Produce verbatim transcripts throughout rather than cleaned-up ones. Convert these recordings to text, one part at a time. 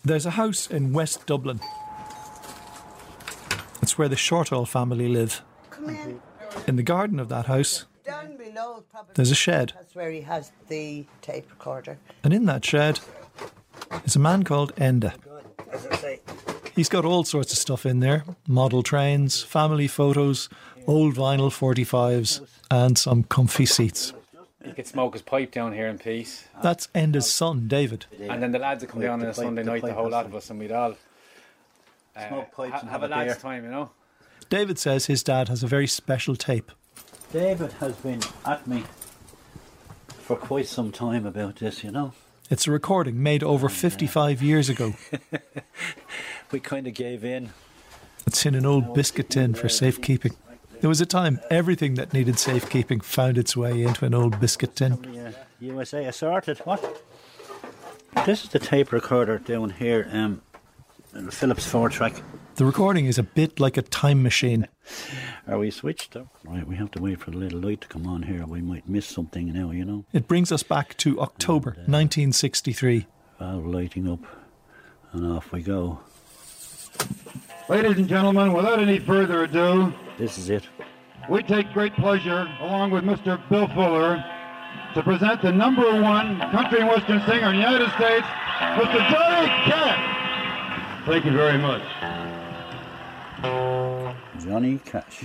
There's a house in West Dublin. It's where the Shortall family live. Come in. In the garden of that house, Down below, probably. there's a shed. That's where he has the tape recorder. And in that shed is a man called Enda. As I say. He's got all sorts of stuff in there. Model trains, family photos, old vinyl forty-fives and some comfy seats. He could smoke his pipe down here in peace. That's Enda's son, David. And then the lads would come down on a Sunday night, the whole lot of us, and we'd all uh, Smoke pipes ha- and have have a a lad's beer. time, you know. David says his dad has a very special tape. David has been at me for quite some time about this, you know. It's a recording made over fifty-five years ago. We kind of gave in. It's in an old biscuit tin for safekeeping. There was a time everything that needed safekeeping found its way into an old biscuit tin. The uh, U S A assorted. What? This is the tape recorder down here, um, Philips four track. The recording is a bit like a time machine. Are we switched up? Right, we have to wait for the little light to come on here. We might miss something now, you know. It brings us back to October nineteen sixty-three. Valve lighting up, and off we go. Ladies and gentlemen, without any further ado, This is it. we take great pleasure, along with Mister Bill Fuller, to present the number one country and western singer in the United States, Mister Johnny Cash. Thank you very much. Johnny Cash.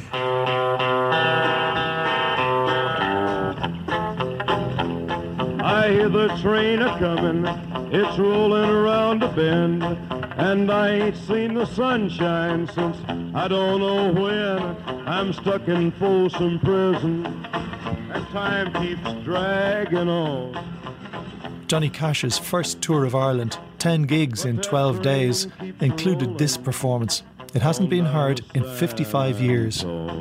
I hear the train a-comin', it's rolling around the bend, and I ain't seen the sunshine since I don't know when. I'm stuck in Folsom Prison, and time keeps dragging on. Johnny Cash's first tour of Ireland, ten gigs in twelve days, included this performance. It hasn't been heard in fifty-five years.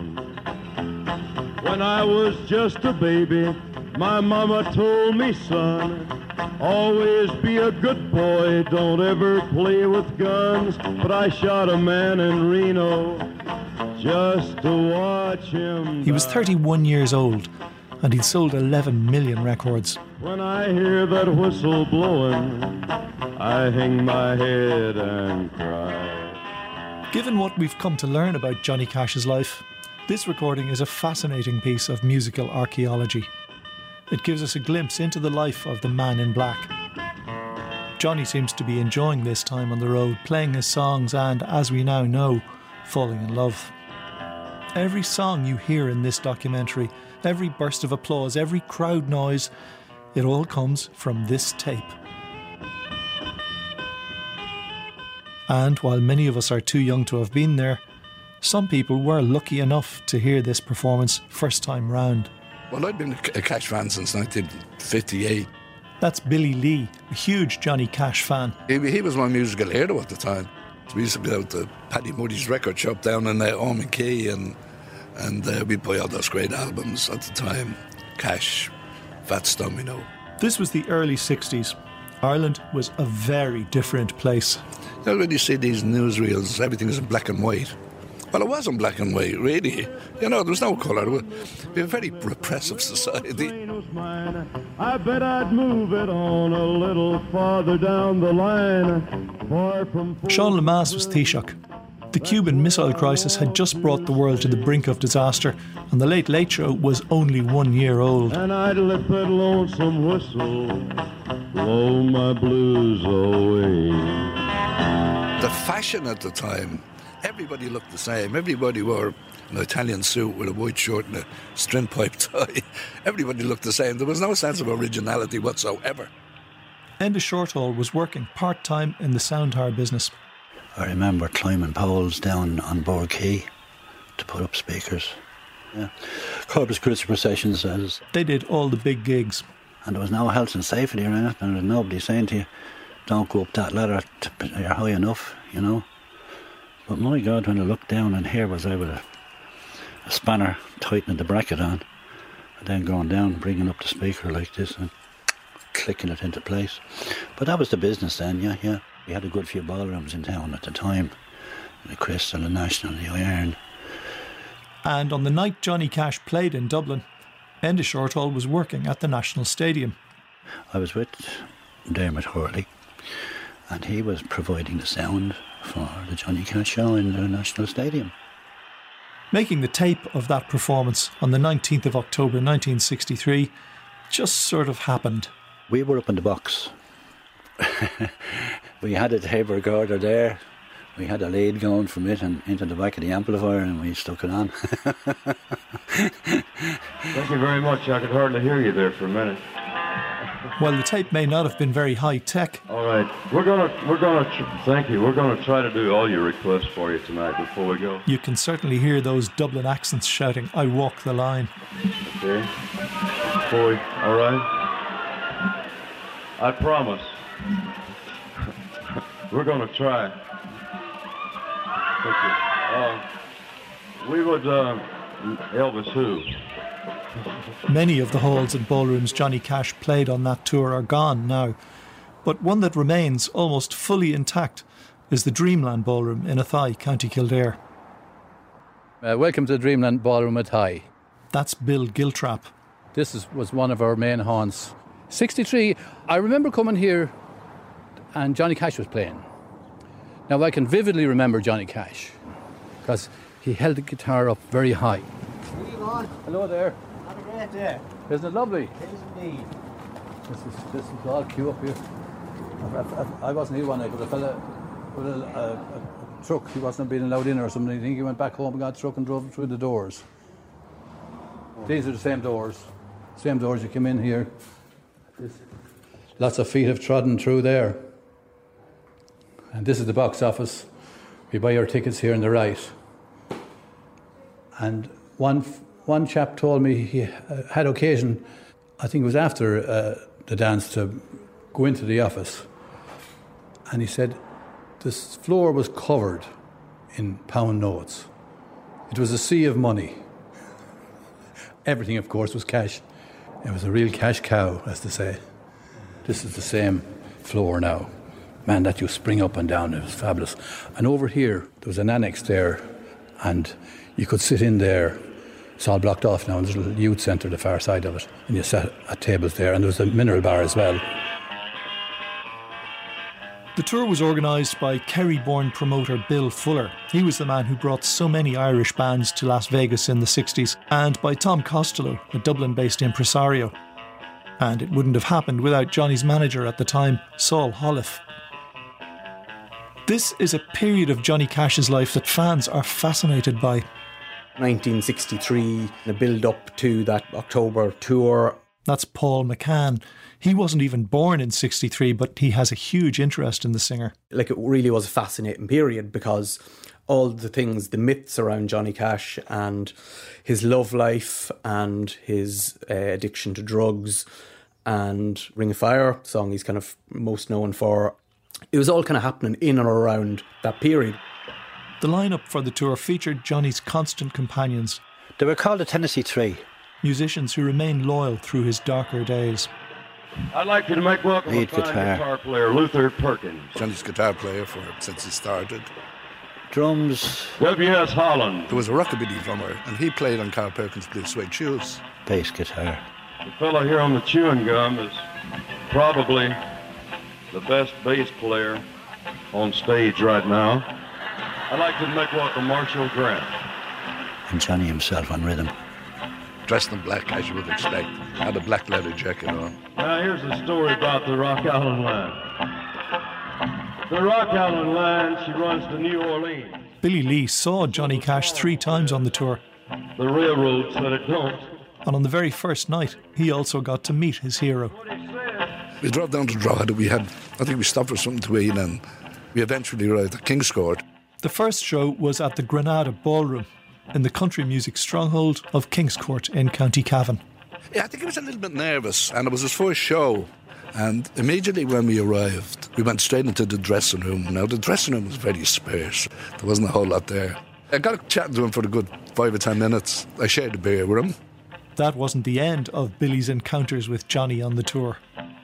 When I was just a baby, my mama told me, son, always be a good boy, don't ever play with guns. But I shot a man in Reno just to watch him He was die. thirty-one years old and he'd sold eleven million records. When I hear that whistle blowing, I hang my head and cry. Given what we've come to learn about Johnny Cash's life, this recording is a fascinating piece of musical archaeology. It gives us a glimpse into the life of the man in black. Johnny seems to be enjoying this time on the road, playing his songs and, as we now know, falling in love. Every song you hear in this documentary, every burst of applause, every crowd noise, it all comes from this tape. And while many of us are too young to have been there, some people were lucky enough to hear this performance first time round. Well, I've been a Cash fan since nineteen fifty-eight. That's Billy Lee, a huge Johnny Cash fan. He, he was my musical hero at the time. We used to go to Paddy Moody's record shop down in uh, Ormond Quay, and and uh, we'd buy all those great albums at the time. Cash, Fats Domino. This was the early sixties. Ireland was a very different place. You know, when you see these newsreels, everything is in black and white. Well, it wasn't black and white, really. You know, there was no colour. We were a very repressive society. I bet I'd move it on a little farther down the line. Far from Sean Lemass was Taoiseach. The Cuban Missile Crisis had just brought the world to the brink of disaster, and the Late Late Show was only one year old. And I'd let that lonesome whistle blow my blues away. The fashion at the time, everybody looked the same. Everybody wore an Italian suit with a white shirt and a string pipe tie. Everybody looked the same. There was no sense of originality whatsoever. Enda Shortall was working part-time in the sound tower business. I remember climbing poles down on Board Quay to put up speakers. Yeah. Corpus Christi processions, as They did all the big gigs. and there was no health and safety around it, and there was nobody saying to you, don't go up that ladder, to, you're high enough, you know. But my God, when I looked down, and here was I with a, a spanner tightening the bracket on, and then going down, bringing up the speaker like this and clicking it into place. But that was the business then, yeah, yeah. We had a good few ballrooms in town at the time, the Crystal, the National, the Iron. And on the night Johnny Cash played in Dublin, Enda Shortall was working at the National Stadium. I was with Dermot Hurley, and he was providing the sound for the Johnny Cash show in the National Stadium. Making the tape of that performance on the nineteenth of October nineteen sixty-three just sort of happened. We were up in the box. We had a tape recorder there. We had a lead going from it and into the back of the amplifier, and we stuck it on. Thank you very much. I could hardly hear you there for a minute. While the tape may not have been very high tech, All right, we're gonna we're gonna tr- thank you. We're gonna try to do all your requests for you tonight before we go. you can certainly hear those Dublin accents shouting, "I walk the line." Okay. Before we, all right. I promise. We're gonna try. Thank you. Uh, we would uh, Elvis who? Many of the halls and ballrooms Johnny Cash played on that tour are gone now, but one that remains almost fully intact is the Dreamland Ballroom in Athy, County Kildare. Uh, welcome to the Dreamland Ballroom at High. That's Bill Giltrap. This is, was one of our main haunts. sixty-three, I remember coming here and Johnny Cash was playing. Now I can vividly remember Johnny Cash because he held the guitar up very high. Hello there. Have a great day. Isn't it lovely? It is indeed. This is, this is all queue up here. I, I, I wasn't here one night, but a fella with a, a, a truck, he wasn't being allowed in or something. I think he went back home and got a truck and drove through the doors. These are the same doors. Same doors you come in here. There's lots of feet have trodden through there. And this is the box office. We buy our tickets here on the right. And one one chap told me he had occasion, I think it was after uh, the dance, to go into the office. And he said this floor was covered in pound notes. It was a sea of money. Everything, of course, was cash. It was a real cash cow, as they say. This is the same floor now. Man, that you spring up and down, it was fabulous. And over here, there was an annex there, and you could sit in there. It's all blocked off now, and there's a little youth centre the far side of it, and you sat at tables there, and there was a mineral bar as well. The tour was organised by Kerry-born promoter Bill Fuller. He was the man who brought so many Irish bands to Las Vegas in the sixties, and by Tom Costello, a Dublin-based impresario. And it wouldn't have happened without Johnny's manager at the time, Saul Holliff. This is a period of Johnny Cash's life that fans are fascinated by. nineteen sixty-three, the build-up to that October tour. That's Paul McCann. He wasn't even born in sixty-three, but he has a huge interest in the singer. Like, it really was a fascinating period because all the things, the myths around Johnny Cash and his love life and his uh, addiction to drugs and Ring of Fire, song he's kind of most known for, it was all kind of happening in and around that period. The lineup for the tour featured Johnny's constant companions. They were called the Tennessee Three. Musicians who remained loyal through his darker days. I'd like you to make welcome Lead a fine guitar. guitar player, Luther Perkins. Johnny's guitar player for since he started. Drums, W S Holland. There was a rockabilly drummer, and he played on Carl Perkins' Blue Suede Shoes. bass guitar. The fellow here on the chewing gum is probably the best bass player on stage right now. I'd like to make welcome Marshall Grant. And Johnny himself on rhythm. Dressed in black, as you would expect. Had a black leather jacket on. Now here's a story about the Rock Island Line. The Rock Island Line, she runs to New Orleans. Billy Lee saw Johnny Cash three times on the tour. The railroad said it don't. And on the very first night, he also got to meet his hero. We drove down to Drogheda. We had, I think we stopped for something to eat, and we eventually arrived at King's Court. The first show was at the Granada Ballroom in the country music stronghold of King's Court in County Cavan. Yeah, I think he was a little bit nervous, and it was his first show. And immediately when we arrived, we went straight into the dressing room. Now, the dressing room was very sparse. There wasn't a whole lot there. I got chatting to him for a good five or ten minutes. I shared a beer with him. That wasn't the end of Billy's encounters with Johnny on the tour.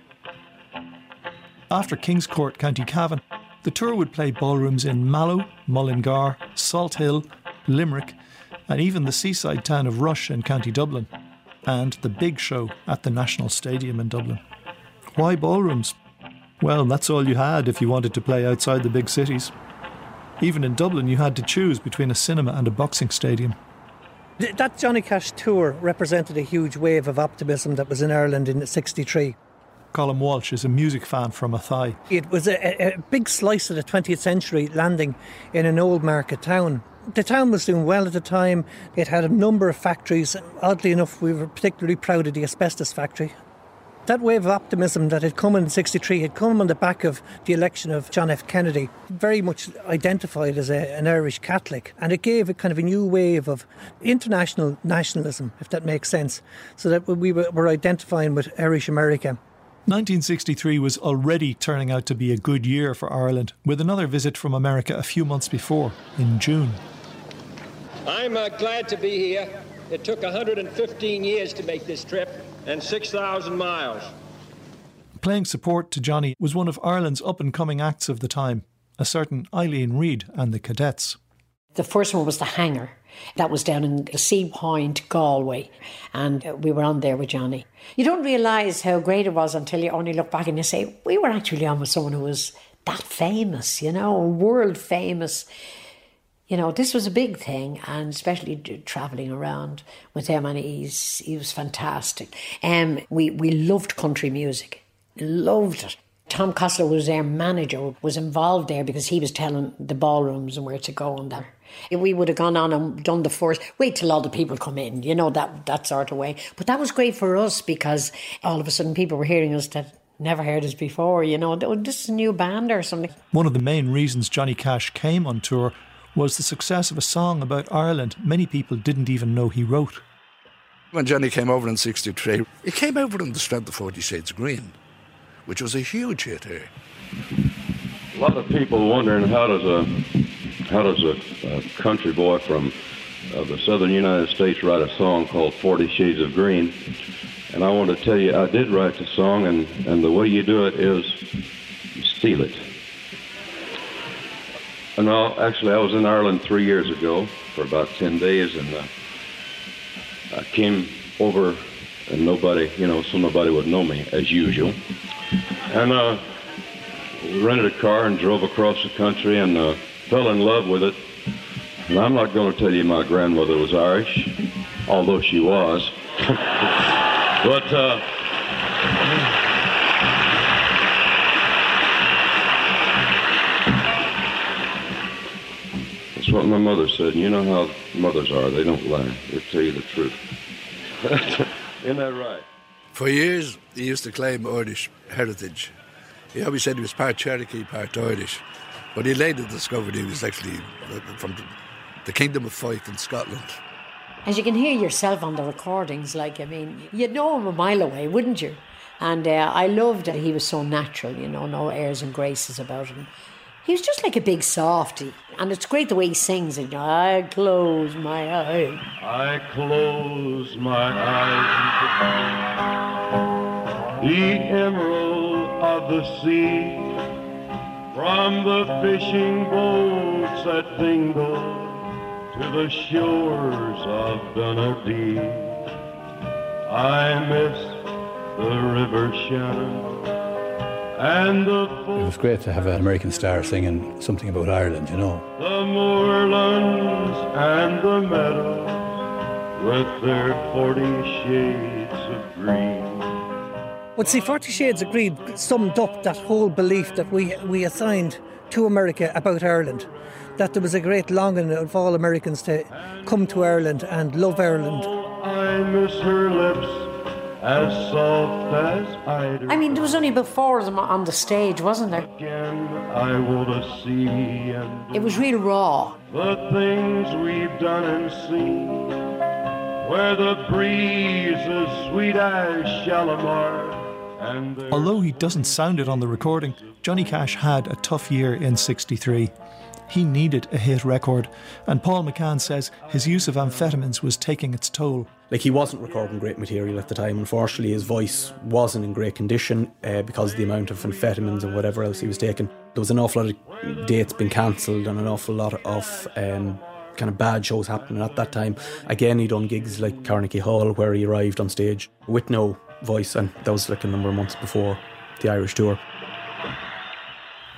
After King's Court, County Cavan, the tour would play ballrooms in Mallow, Mullingar, Salt Hill, Limerick, and even the seaside town of Rush in County Dublin, and the big show at the National Stadium in Dublin. Why ballrooms? Well, that's all you had if you wanted to play outside the big cities. Even in Dublin, you had to choose between a cinema and a boxing stadium. That Johnny Cash tour represented a huge wave of optimism that was in Ireland in sixty-three. Colm Walsh is a music fan from Athy. It was a, a big slice of the twentieth century landing in an old market town. The town was doing well at the time. It had a number of factories. Oddly enough, we were particularly proud of the asbestos factory. That wave of optimism that had come in sixty-three had come on the back of the election of John F. Kennedy, very much identified as a, an Irish Catholic, and it gave a kind of a new wave of international nationalism, if that makes sense, so that we were, were identifying with Irish America. nineteen sixty-three was already turning out to be a good year for Ireland, with another visit from America a few months before, in June. I'm uh, glad to be here. It took one hundred fifteen years to make this trip, and six thousand miles. Playing support to Johnny was one of Ireland's up-and-coming acts of the time, a certain Eileen Reid and the Cadets. The first one was The Hanger. That was down in the Sea Point, Galway, and we were on there with Johnny. You don't realise how great it was until you only look back and you say, we were actually on with someone who was that famous, you know, world famous. You know, this was a big thing, and especially travelling around with him, and he's, he was fantastic. Um, we, we loved country music, loved it. Tom Costello was their manager, was involved there because he was telling the ballrooms and where to go and that. We would have gone on and done the first, wait till all the people come in, you know, that, that sort of way. But that was great for us because all of a sudden people were hearing us that never heard us before, you know, this is a new band or something. One of the main reasons Johnny Cash came on tour was the success of a song about Ireland many people didn't even know he wrote. When Johnny came over in sixty-three, he came over on the strength of Forty Shades of Green, which was a huge hit here. A lot of people wondering how does a how does a, a country boy from uh, the southern United States write a song called Forty Shades of Green? And I want to tell you, I did write the song, and, and the way you do it is you steal it. And no, actually, I was in Ireland three years ago for about ten days, and uh, I came over, and nobody, you know, so nobody would know me, as usual. And uh, we rented a car and drove across the country and uh, fell in love with it. And I'm not going to tell you my grandmother was Irish, although she was. But uh, that's what my mother said. You know how mothers are. They don't lie. They tell you the truth. Isn't that right? For years, he used to claim Irish heritage. He always said he was part Cherokee, part Irish. But he later discovered he was actually from the Kingdom of Fife in Scotland. As you can hear yourself on the recordings, like, I mean, you'd know him a mile away, wouldn't you? And uh, I loved that he was so natural, you know, no airs and graces about him. He was just like a big softy. And it's great the way he sings it. I close my eyes. I close my eyes. The emerald of the sea, from the fishing boats at Dingle to the shores of Dunedin, I miss the River Shannon and the... It was great to have an American star singing something about Ireland, you know. The moorlands and the meadows with their forty shades of green. Well, see, Forty Shades of Green summed up that whole belief that we we assigned to America about Ireland, that there was a great longing of all Americans to come to Ireland and love Ireland. I miss her lips as soft as eider. I mean, there was only about four of them on the stage, wasn't there? Again, I want to see and it was real raw. The things we've done and seen, where the breeze is sweet as Shalimar. Although he doesn't sound it on the recording, Johnny Cash had a tough year in sixty-three. He needed a hit record, and Paul McCann says his use of amphetamines was taking its toll. Like, he wasn't recording great material at the time. Unfortunately, his voice wasn't in great condition uh, because of the amount of amphetamines and whatever else he was taking. There was an awful lot of dates being cancelled and an awful lot of um, kind of bad shows happening at that time. Again, he done gigs like Carnegie Hall, where he arrived on stage with no voice, and that was like a number of months before the Irish tour.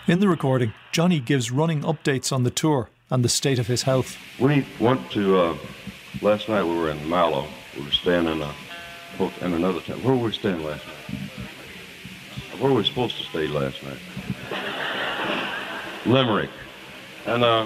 In the recording, Johnny gives running updates on the tour and the state of his health. We went to, uh, last night we were in Mallow. We were staying in, a, in another town. Where were we staying last night? Where were we supposed to stay last night? Limerick. And uh,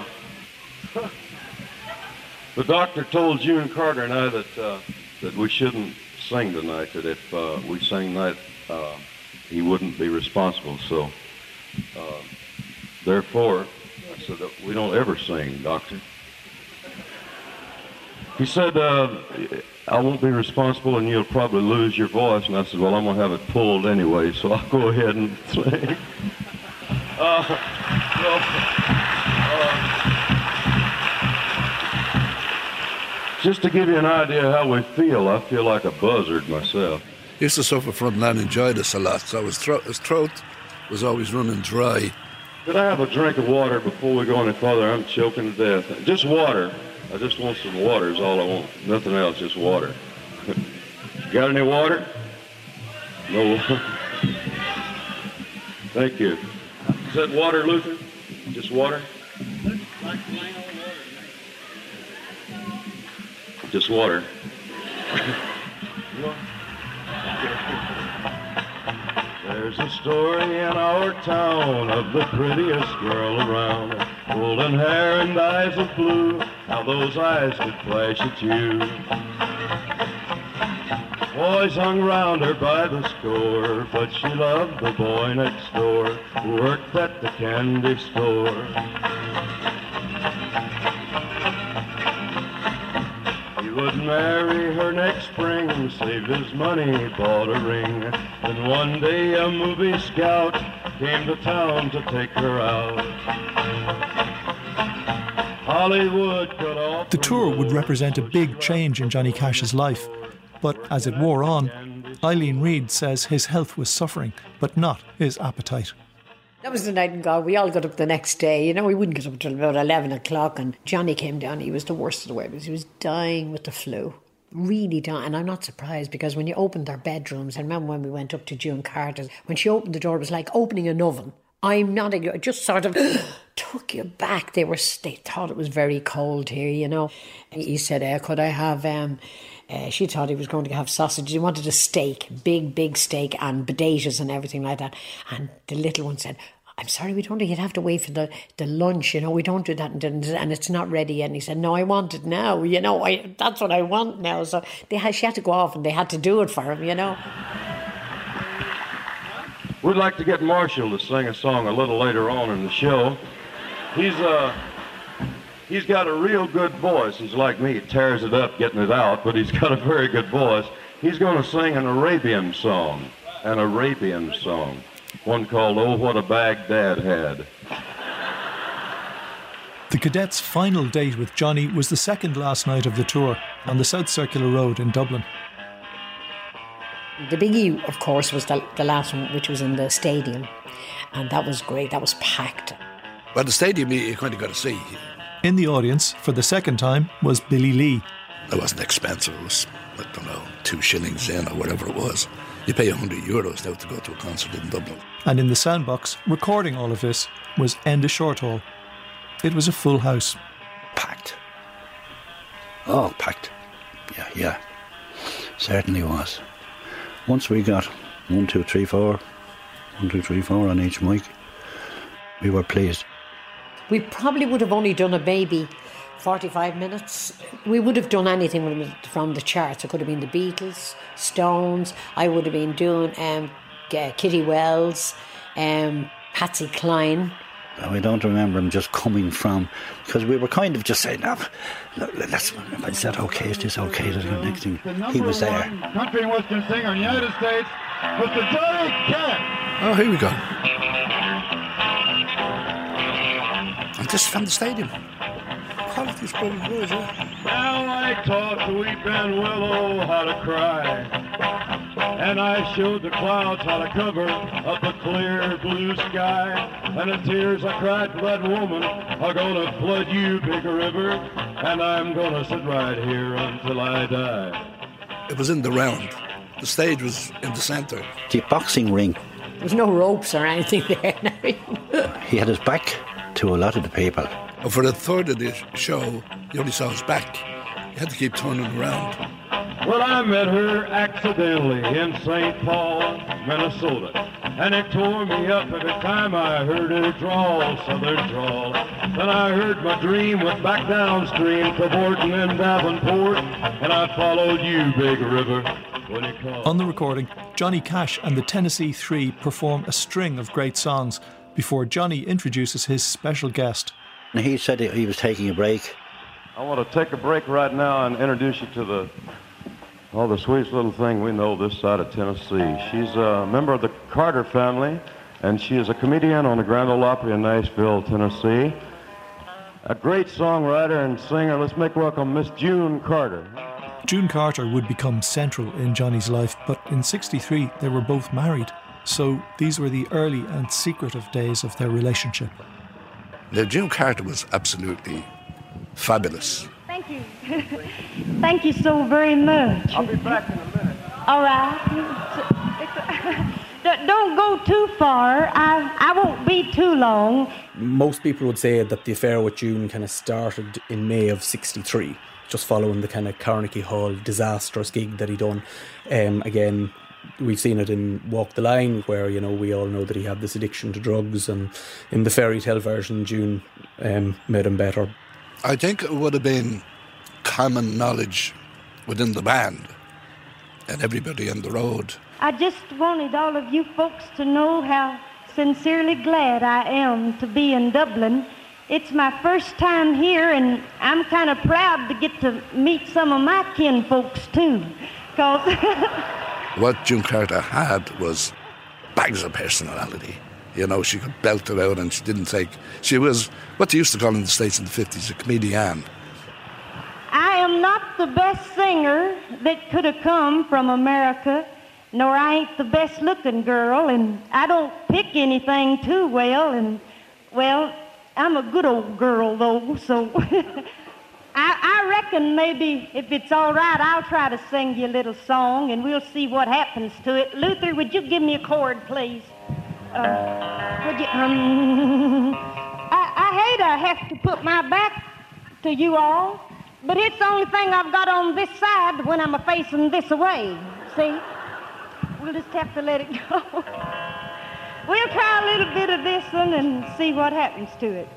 the doctor told June Carter and I that, uh, that we shouldn't sing tonight, that if uh, we sang tonight, uh, he wouldn't be responsible. So, uh, therefore, I said, we don't ever sing, doctor. He said, uh, I won't be responsible and you'll probably lose your voice. And I said, well, I'm going to have it pulled anyway, so I'll go ahead and sing. Uh, well, uh, just to give you an idea how we feel, I feel like a buzzard myself. He used to suffer from laryngitis a lot, so his throat, his throat was always running dry. Could I have a drink of water before we go any further? I'm choking to death. Just water. I just want some water is all I want. Nothing else, just water. Got any water? No. Thank you. Is that water, Luther? Just water? Just water. There's a story in our town of the prettiest girl around. Golden hair and eyes of blue, how those eyes could flash at you. Boys hung round her by the score, but she loved the boy next door who worked at the candy store. He would marry her next spring, saved his money, bought a ring. And one day a movie scout came to town to take her out. Hollywood cut off. The tour would represent a big change in Johnny Cash's life. But as it wore on, Eileen Reid says his health was suffering, but not his appetite. That was the night in God. We all got up the next day. You know, we wouldn't get up until about eleven o'clock, and Johnny came down. He was the worst of the way because he was dying with the flu. Really dying. And I'm not surprised, because when you opened their bedrooms, I remember when we went up to June Carter's, when she opened the door, it was like opening an oven. I'm not, it just sort of took you back. They were, they thought it was very cold here, you know. He said, uh, could I have... Um, Uh, she thought he was going to have sausage. He wanted a steak, big, big steak, and potatoes and everything like that. And the little one said, I'm sorry, we don't, you'd have to wait for the, the lunch, you know, we don't do that, and, and it's not ready yet. And he said, no, I want it now, you know, I, that's what I want now. So they had, she had to go off and they had to do it for him, you know. We'd like to get Marshall to sing a song a little later on in the show. He's, uh... He's got a real good voice. He's like me, he tears it up getting it out, but he's got a very good voice. He's going to sing an Arabian song, an Arabian song, one called Oh, What a Bag Dad Had. The Cadets' final date with Johnny was the second last night of the tour on the South Circular Road in Dublin. The biggie, of course, was the, the last one, which was in the stadium, and that was great. That was packed. Well, the stadium you kind of got to see. In the audience, for the second time, was Billy Lee. It wasn't expensive. It was, I don't know, two shillings in or whatever it was. You pay one hundred euros now to go to a concert in Dublin. And in the soundbox, recording all of this, was Enda Shorthall. It was a full house. Packed. All packed. Yeah, yeah. Certainly was. Once we got one, two, three, four, one, two, three, four on each mic, we were pleased. We probably would have only done a baby forty-five minutes. We would have done anything from the charts. It could have been the Beatles, Stones. I would have been doing um, Kitty Wells, um, Patsy Cline. I don't remember him just coming from, because we were kind of just saying, no, let's, I said, okay, is this okay? The next thing, he was there. Country and Western singer in the United States was the Johnny Cash. Oh, here we go. And this is from the stadium. Quality's pretty good, yeah. Now I taught the weeping willow how to cry, and I showed the clouds how to cover up a clear blue sky. And the tears I cried for that woman are gonna flood you, big river, and I'm gonna sit right here until I die. It was in the round. The stage was in the centre. The boxing ring There was no ropes or anything there. He had his back to a lot of the people. For a third of the show, you only saw his back. You had to keep turning around. Well, I met her accidentally in Saint Paul, Minnesota, and it tore me up every time I heard her drawl, southern drawl. Then I heard my dream went back downstream to Borton and Davenport, and I followed you, Big River. On the recording, Johnny Cash and the Tennessee Three perform a string of great songs before Johnny introduces his special guest. And he said he was taking a break. I want to take a break right now and introduce you to the oh, the sweetest little thing we know this side of Tennessee. She's a member of the Carter family, and she is a comedian on the Grand Ole Opry in Nashville, Tennessee. A great songwriter and singer. Let's make welcome Miss June Carter. June Carter would become central in Johnny's life, but in sixty-three they were both married. So these were the early and secretive days of their relationship. Now, June Carter was absolutely fabulous. Thank you. Thank you so very much. I'll be back in a minute. All right. Don't go too far. I, I won't be too long. Most people would say that the affair with June kind of started in May of sixty-three, just following the kind of Carnegie Hall disastrous gig that he done. Um, again, we've seen it in Walk the Line, where, you know, we all know that he had this addiction to drugs, and in the fairy tale version, June um, made him better. I think it would have been common knowledge within the band and everybody on the road. I just wanted all of you folks to know how sincerely glad I am to be in Dublin. It's my first time here, and I'm kind of proud to get to meet some of my kin folks too. Cause what June Carter had was bags of personality. You know, she could belt it out, and she didn't take... She was what they used to call in the States in the fifties, a comedian. I am not the best singer that could have come from America, nor I ain't the best looking girl, and I don't pick anything too well, and, well, I'm a good old girl, though, so... I, I reckon maybe, if it's all right, I'll try to sing you a little song, and we'll see what happens to it. Luther, would you give me a chord, please? Uh, would you, um, I, I hate I have to put my back to you all, but it's the only thing I've got on this side when I'm facing this away. See? We'll just have to let it go. We'll try a little bit of this one and see what happens to it.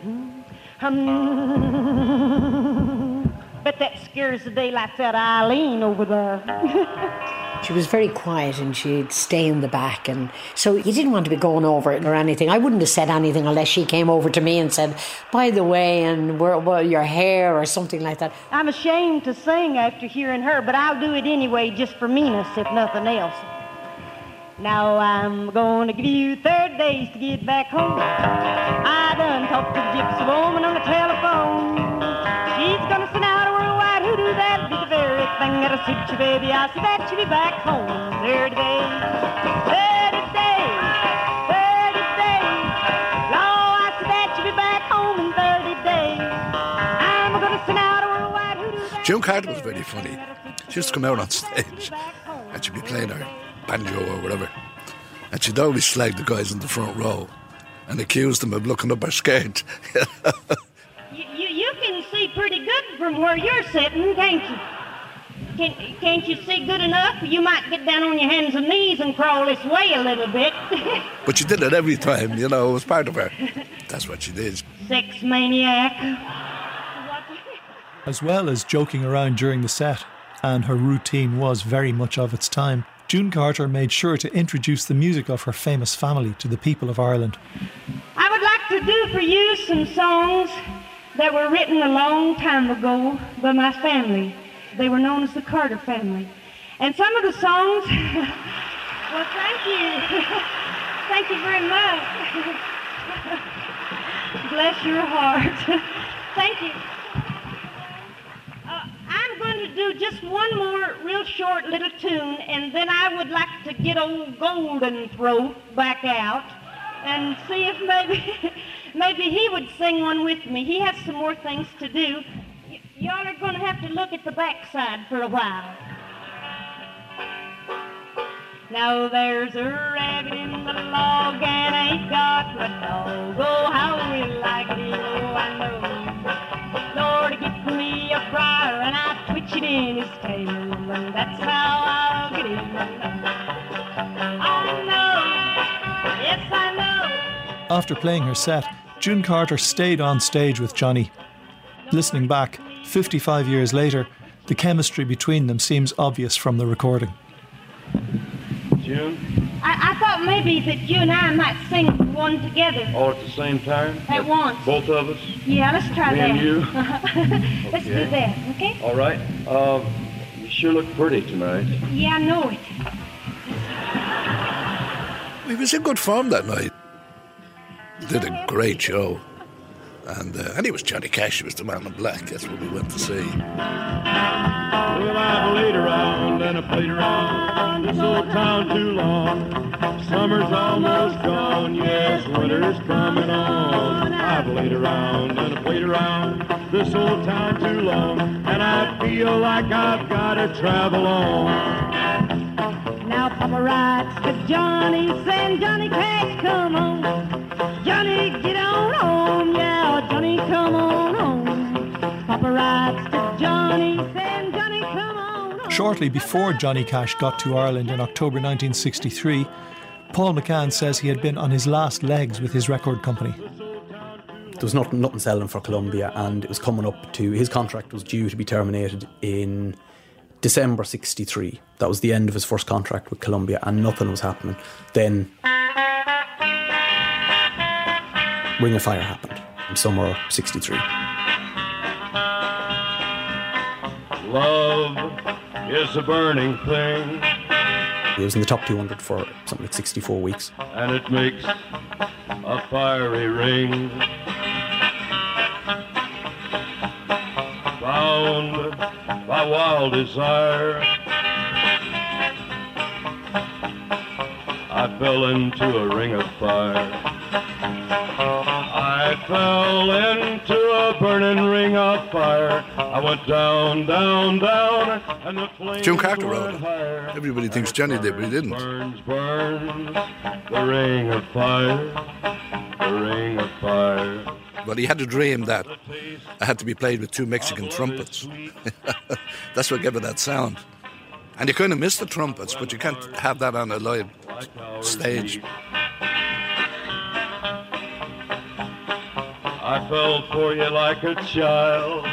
Um, bet that scares the daylights out of Eileen over there. She was very quiet, and she'd stay in the back, and so you didn't want to be going over it or anything. I wouldn't have said anything unless she came over to me and said, by the way, and where, well, your hair or something like that. I'm ashamed to sing after hearing her, but I'll do it anyway just for meanness, if nothing else. Now I'm gonna give you thirty days to get back home. I done talked to the gypsy woman on the telephone. She's gonna send out a worldwide hoodoo. That'll be the very thing that'll suit you, baby. I said that you'll be back home in thirty days. thirty days, thirty days. Lord, I said that you'll be back home in thirty days. I'm gonna send out a worldwide hoodoo. June Carter was very funny. She used to come out on stage and she'd be playing her banjo or whatever, and she'd always slag the guys in the front row and accuse them of looking up her skirt. you, you, you can see pretty good from where you're sitting, can't you? Can, can't you see good enough? You might get down on your hands and knees and crawl this way a little bit. But she did it every time, you know, it was part of her. That's what she did. Sex maniac. As well as joking around during the set, and her routine was very much of its time, June Carter made sure to introduce the music of her famous family to the people of Ireland. I would like to do for you some songs that were written a long time ago by my family. They were known as the Carter family. And some of the songs, well, thank you. Thank you very much. Bless your heart. Thank you. I'm going to do just one more real short little tune, and then I would like to get old Golden Throat back out and see if maybe maybe he would sing one with me. He has some more things to do. Y- y'all are going to have to look at the backside for a while. Now there's a rabbit in the log and ain't got a dog. Oh, how we like it, oh, I know. Lord, give me a briar and I twitch it in his tail, and that's how I'll get him. I know, yes I know. After playing her set, June Carter stayed on stage with Johnny. Listening back, fifty-five years later, the chemistry between them seems obvious from the recording. June? I, I thought maybe that you and I might sing one together. All at the same time? At once. Both of us? Yeah, let's try Me that. and you? Let's Okay. do that, okay? All right. Um, you sure look pretty tonight. Yeah, I know it. He was in good form that night. Did a great show. And, uh, and he was Johnny Cash, he was the man in black. That's what we went to see. Well, I've laid around and I played around this old town too long. Summer's almost gone, yes, winter's coming on. I've laid around and I played around this old town too long, and I feel like I've got to travel on. Now Papa writes to Johnny, saying, Johnny Cash, come on. Johnny, get on home, yeah, Johnny, come on home. Papa writes to Johnny, saying, Johnny, come on home. Shortly before Johnny Cash got to Ireland in October nineteen sixty-three, Paul McCann says he had been on his last legs with his record company. There was nothing, nothing selling for Columbia, and it was coming up to, his contract was due to be terminated in December sixty-three. That was the end of his first contract with Columbia, and nothing was happening. Then Ring of Fire happened in summer sixty-three. Love is a burning thing, He was in the top two hundred for something like sixty-four weeks. and it makes a fiery ring. Bound by wild desire, I fell into a ring of fire. I fell into a burning ring of fire. I went down, down, down, and the flames June Carter wrote went it. higher. Everybody thinks Johnny did, but he didn't. Burns, burns, the ring of fire, the ring of fire. But he had a dream that it had to be played with two Mexican trumpets. That's what gave it that sound. And you kind of miss the trumpets, but you can't have that on a live stage. I fell for you like a child.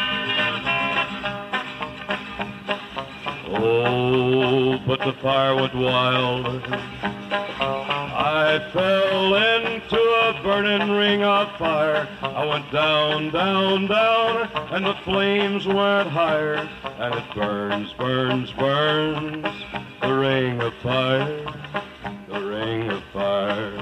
Oh, but the fire went wild. I fell into a burning ring of fire. I went down, down, down, and the flames went higher. And it burns, burns, burns, the ring of fire, the ring of fire.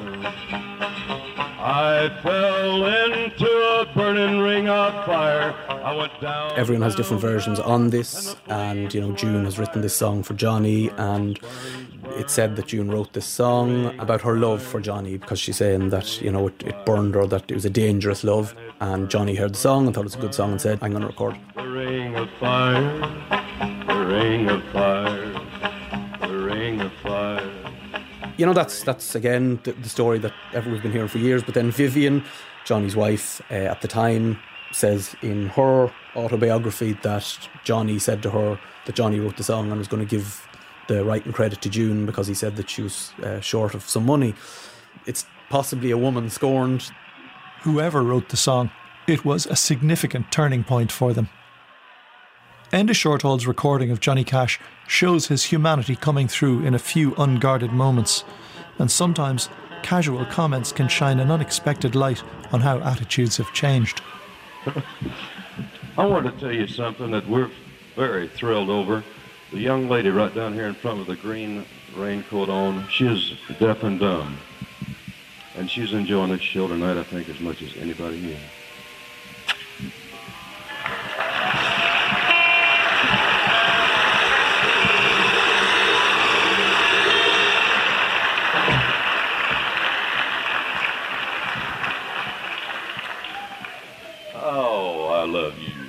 I fell into a burning ring of fire. I went down. Everyone has different versions on this, and you know, June has written this song for Johnny, and it's said that June wrote this song about her love for Johnny because she's saying that, you know, it, it burned her, that it was a dangerous love, and Johnny heard the song and thought it was a good song and said, I'm going to record it. The ring of fire, the ring of fire, the ring of fire. You know, that's that's again the, the story that everyone's been hearing for years. But then Vivian, Johnny's wife, uh, at the time, says in her autobiography that Johnny said to her that Johnny wrote the song and was going to give the writing credit to June because he said that she was uh, short of some money. It's possibly a woman scorned. Whoever wrote the song, it was a significant turning point for them. Enda Shortall's recording of Johnny Cash shows his humanity coming through in a few unguarded moments, and sometimes casual comments can shine an unexpected light on how attitudes have changed. I wanted to tell you something that we're very thrilled over. The young lady right down here in front with the green raincoat on, she is deaf and dumb. And she's enjoying this show tonight, I think, as much as anybody here. Oh, I love you.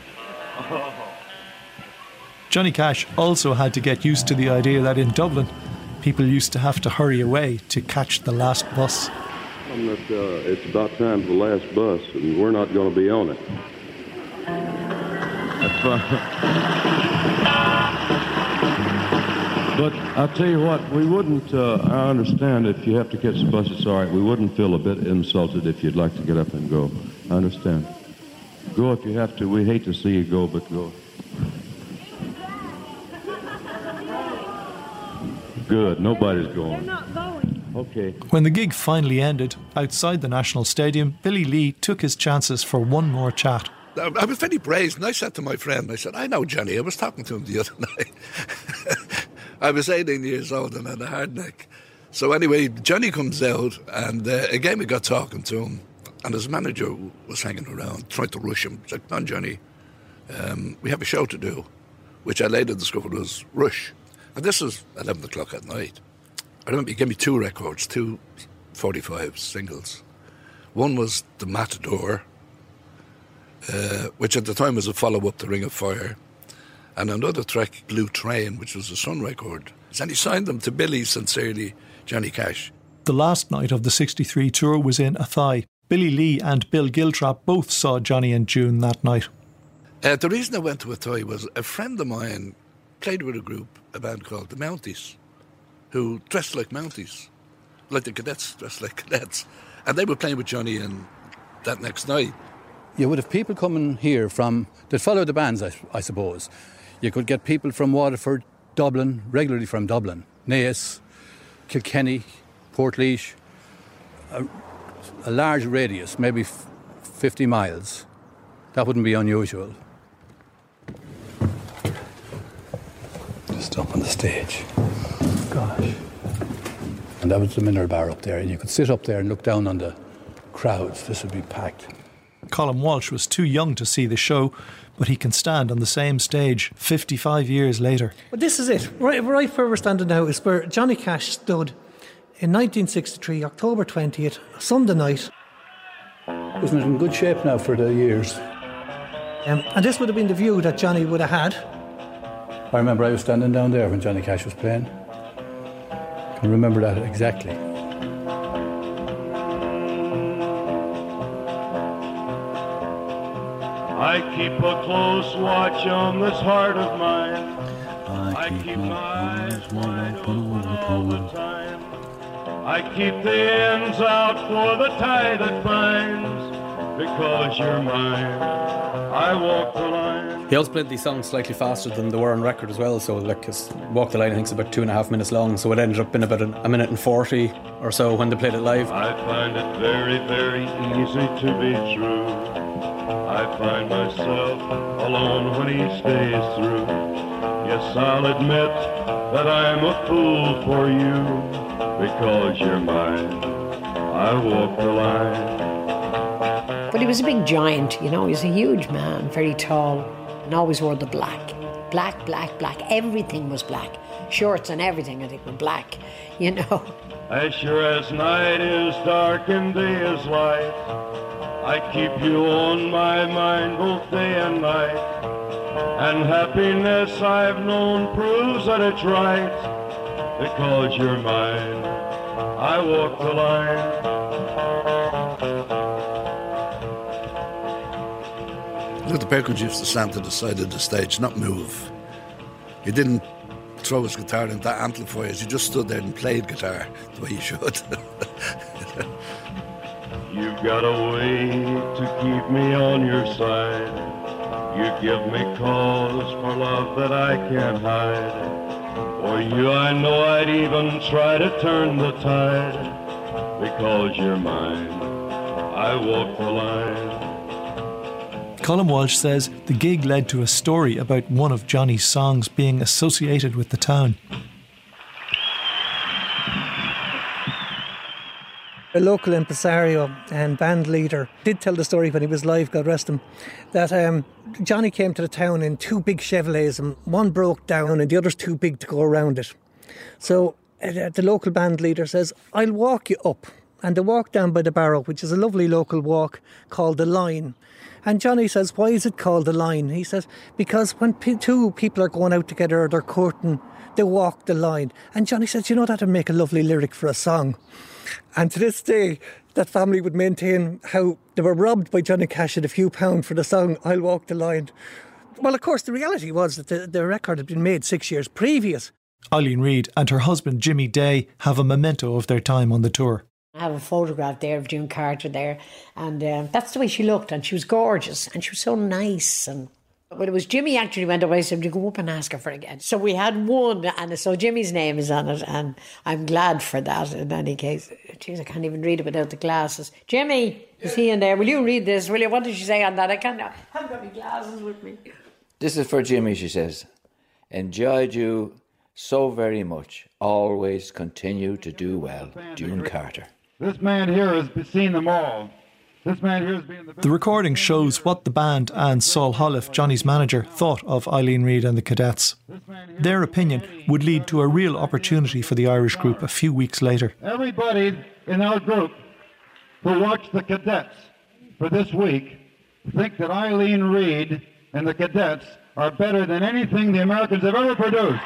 Oh. Johnny Cash also had to get used to the idea that in Dublin, People used to have to hurry away to catch the last bus. That, uh, it's about time for the last bus, and we're not going to be on it. But I'll tell you what, we wouldn't, uh, I understand if you have to catch the bus, it's all right. We wouldn't feel a bit insulted if you'd like to get up and go. I understand. Go if you have to. We hate to see you go, but go. Good, nobody's going. They're not going. Okay. When the gig finally ended, outside the National Stadium, Billy Lee took his chances for one more chat. I was very brazen. I said to my friend, I said, I know Johnny. I was talking to him the other night. I was eighteen years old and had a hard neck. So anyway, Johnny comes out, and uh, again we got talking to him, and his manager was hanging around, trying to rush him. He said, come on, Johnny, um, we have a show to do, which I later discovered was Rush. And this was eleven o'clock at night. I remember he gave me two records, two forty-five singles. One was The Matador, uh, which at the time was a follow-up to Ring of Fire, and another track, Blue Train, which was a Sun record. And he signed them to Billy, sincerely, Johnny Cash. The last night of the sixty-three tour was in Athy. Billy Lee and Bill Giltrap both saw Johnny and June that night. Uh, the reason I went to Athy was a friend of mine played with a group, a band called the Mounties, who dressed like Mounties, like the cadets dressed like cadets. And they were playing with Johnny and that next night. You would have people coming here from, that follow the bands, I, I suppose. You could get people from Waterford, Dublin, regularly from Dublin, Naas, Kilkenny, Portlaoise, a, a large radius, maybe f- fifty miles. That wouldn't be unusual. Just up on the stage. Gosh. And that was the mineral bar up there, and you could sit up there and look down on the crowds. This would be packed. Colm Walsh was too young to see the show, but he can stand on the same stage fifty-five years later. But this is it. Right, right where we're standing now is where Johnny Cash stood in nineteen sixty-three, October twentieth, Sunday night. Wasn't it in good shape now for the years? Um, and this would have been the view that Johnny would have had. I remember I was standing down there when Johnny Cash was playing. I can remember that exactly. I keep a close watch on this heart of mine. I keep my eyes wide open all the time. I keep the ends out for the tie that binds. Because you're mine, I walk the line. He also played these songs slightly faster than they were on record as well. So, like, his Walk the Line, I think, is about two and a half minutes long. So it ended up in about a minute and forty or so when they played it live. I find it very, very easy to be true. I find myself alone when he stays through. Yes, I'll admit that I'm a fool for you. Because you're mine, I walk the line. But he was a big giant, you know, he was a huge man, very tall, and always wore the black. Black, black, black. Everything was black. Shorts and everything, I think, were black, you know. As sure as night is dark and day is light, I keep you on my mind both day and night. And happiness I've known proves that it's right. Because you're mine, I walk the line. Look, the Perkins used to stand to the side of the stage, not move. He didn't throw his guitar into amplifiers. He just stood there and played guitar the way he should. You've got a way to keep me on your side. You give me cause for love that I can't hide. For you I know I'd even try to turn the tide. Because you're mine, I walk the line. Colm Walsh says the gig led to a story about one of Johnny's songs being associated with the town. A local impresario and band leader did tell the story when he was live, God rest him, that um, Johnny came to the town in two big Chevrolets and one broke down and the other's too big to go around it. So uh, the local band leader says, I'll walk you up and they walked down by the Barrow, which is a lovely local walk called the Line. And Johnny says, why is it called the Line? He says, because when p- two people are going out together or they're courting, they walk the line. And Johnny says, you know, that'd make a lovely lyric for a song. And to this day, that family would maintain how they were robbed by Johnny Cash at a few pounds for the song I'll Walk the Line. Well, of course, the reality was that the, the record had been made six years previous. Eileen Reid and her husband Jimmy Day have a memento of their time on the tour. I have a photograph there of June Carter there, and uh, that's the way she looked, and she was gorgeous, and she was so nice. And when it was Jimmy actually went away, I said, you go up and ask her for it again. So we had one, and so Jimmy's name is on it, and I'm glad for that in any case. Jeez, I can't even read it without the glasses. Jimmy, is he in there? Will you read this? Will you? What did she say on that? I can't, I haven't got my glasses with me. This is for Jimmy, she says. Enjoyed you so very much. Always continue to do well. June Carter. This man here has seen them all. This man here has been the... The recording shows what the band and Saul Holliff, Johnny's manager, thought of Eileen Reid and the Cadets. Their opinion would lead to a real opportunity for the Irish group a few weeks later. Everybody in our group who watched the Cadets for this week think that Eileen Reid and the Cadets are better than anything the Americans have ever produced.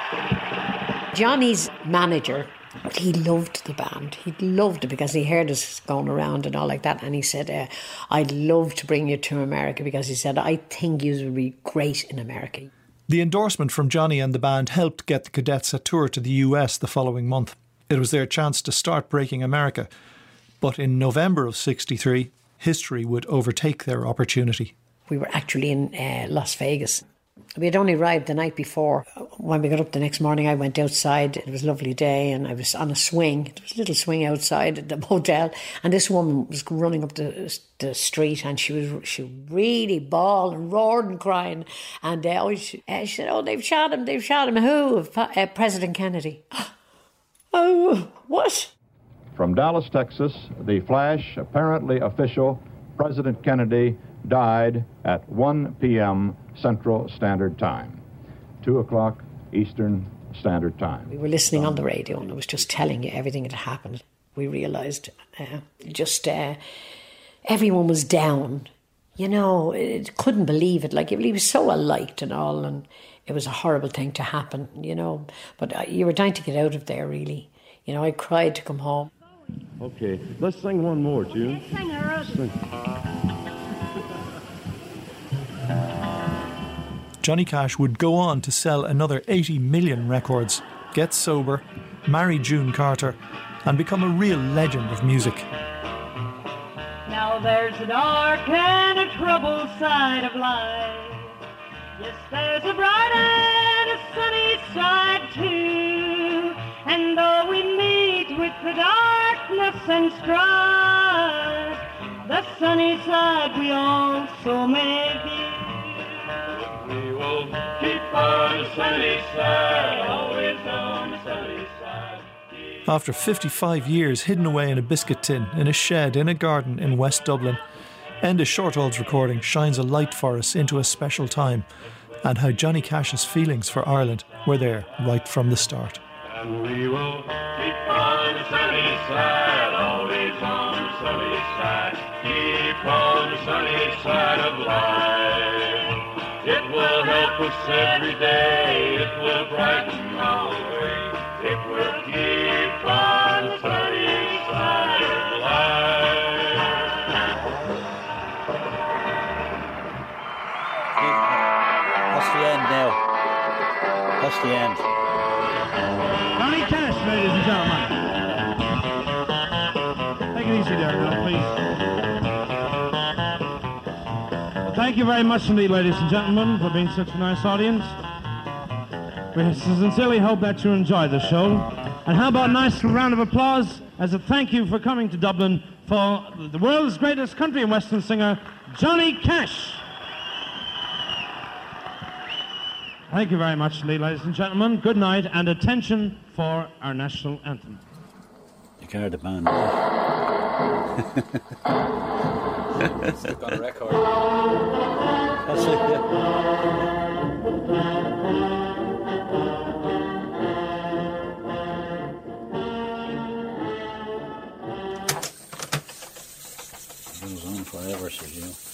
Johnny's manager, he loved the band. He loved it because he heard us going around and all like that. And he said, uh, I'd love to bring you to America, because he said, I think you would be great in America. The endorsement from Johnny and the band helped get the Cadets a tour to the U S the following month. It was their chance to start breaking America. But in November of sixty-three, history would overtake their opportunity. We were actually in uh, Las Vegas. We had only arrived the night before. When we got up the next morning, I went outside. It was a lovely day, and I was on a swing. There was a little swing outside at the hotel, and this woman was running up the, the street, and she was she really bawled and roared and crying. And uh, oh, she, uh, she said, "Oh, they've shot him! They've shot him! Who? Uh, President Kennedy." Oh, what? From Dallas, Texas, the flash, apparently official, President Kennedy died at one p.m. Central Standard Time, two o'clock Eastern Standard Time. We were listening on the radio, and I was just telling you everything that had happened. We realised uh, just uh, everyone was down. You know, it couldn't believe it. Like, he was so alike and all, and it was a horrible thing to happen, you know. But uh, you were dying to get out of there, really. You know, I cried to come home. Okay, let's sing one more, June. Sing. Johnny Cash would go on to sell another eighty million records, get sober, marry June Carter, and become a real legend of music. Now there's a dark and a troubled side of life. Yes, there's a bright and a sunny side too. And though we meet with the darkness and strife, the sunny side we also may view. We will keep on the sunny side, always on the sunny side. After fifty-five years hidden away in a biscuit tin, in a shed, in a garden in West Dublin, Enda Shortall's recording shines a light for us into a special time, and how Johnny Cash's feelings for Ireland were there right from the start. And we will keep on the sunny side, always on the sunny side. Keep on the sunny side of life. It will help us every day. It will brighten our way. It will keep on the sunny side of life. That's the end now. That's the end. Johnny Cash, ladies and gentlemen. Take it easy there, girl, please. Thank you very much indeed, ladies and gentlemen, for being such a nice audience. We sincerely hope that you enjoyed the show. And how about a nice round of applause as a thank you for coming to Dublin for the world's greatest country and western singer, Johnny Cash. Thank you very much indeed, ladies and gentlemen. Good night, and attention for our national anthem. You carried the band. Stuck on record. That's it, yeah. horses, you know.